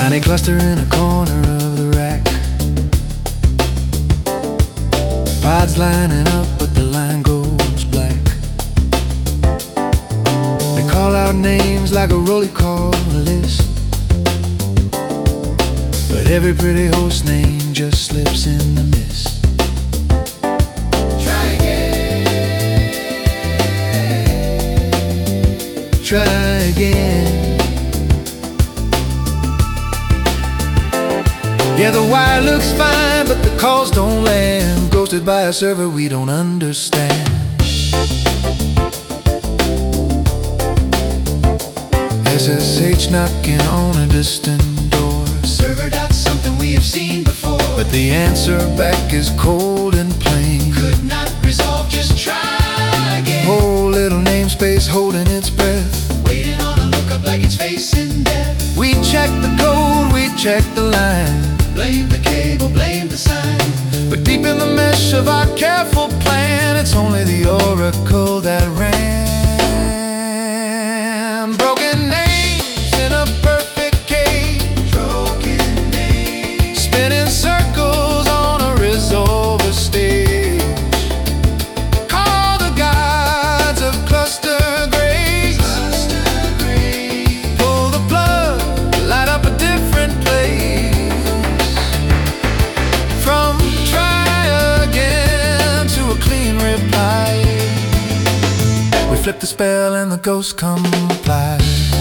Tiny cluster in a corner of the rack. Pods lining up, but the line goes black. They call out names like a roll call list, but every pretty host name just slips in the mist. Try again. Try again. Yeah, the wire looks fine, but the calls don't land. Ghosted by a server we don't understand. SSH knocking on a distant door. Server dot something we have seen before, but the answer back is cold and plain. Could not resolve, just try again. Whole little namespace holding its breath, waiting on a lookup like it's facing death. We check the code, we check the line. Blame the cable, blame the sign. But deep in the mesh of our careful plan, it's only the oracle that ran. Broken names in a perfect cage. Broken names spinning circles on a resolver stage. Call the gods of cluster grace. Pull the plug, light up a different place. From try again to a clean reply, we flip the spell and the ghost comply.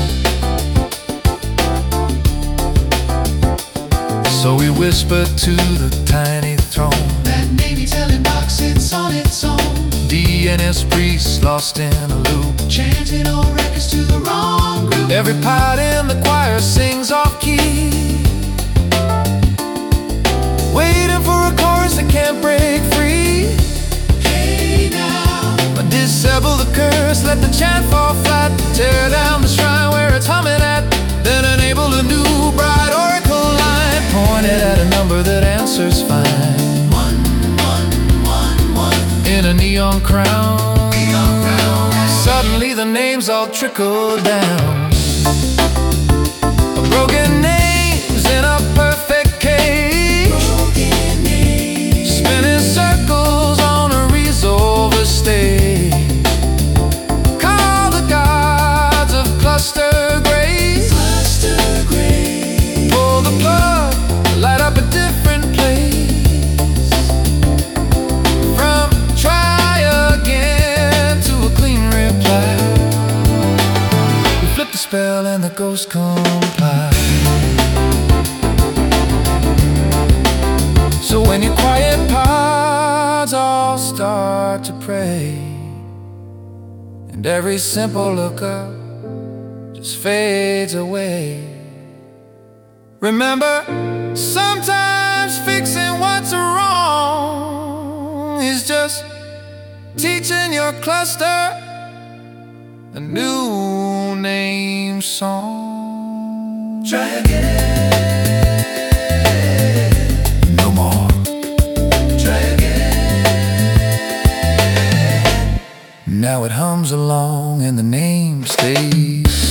So we whisper to the tiny throne. That navy telling box, it's on its own. DNS priests lost in a loop, chanting all records to the wrong group. every part in the choir sings off key, waiting for a chorus that can't break free. Hey now, Disable the curse, let the chant fall flat. Tear down the shrine where it's humming at, then enable a new bright oracle line. Point it at a number that answers fine. 1111. In a neon crown, Neon crown. suddenly the names all trickle down. Broken names in a perfect cage. Broken names Spinning circles on a resolver stage. Call the gods of cluster grace. cluster grace. Pull the plug, light up a different place. From try again to a clean reply, we flip the spell and the ghost comply. So when your quiet pods all start to pray, and every simple lookup just fades away, remember, sometimes fixing what's wrong is just teaching your cluster a new name song. Try again. No more. Try again. Now it hums along and the name stays.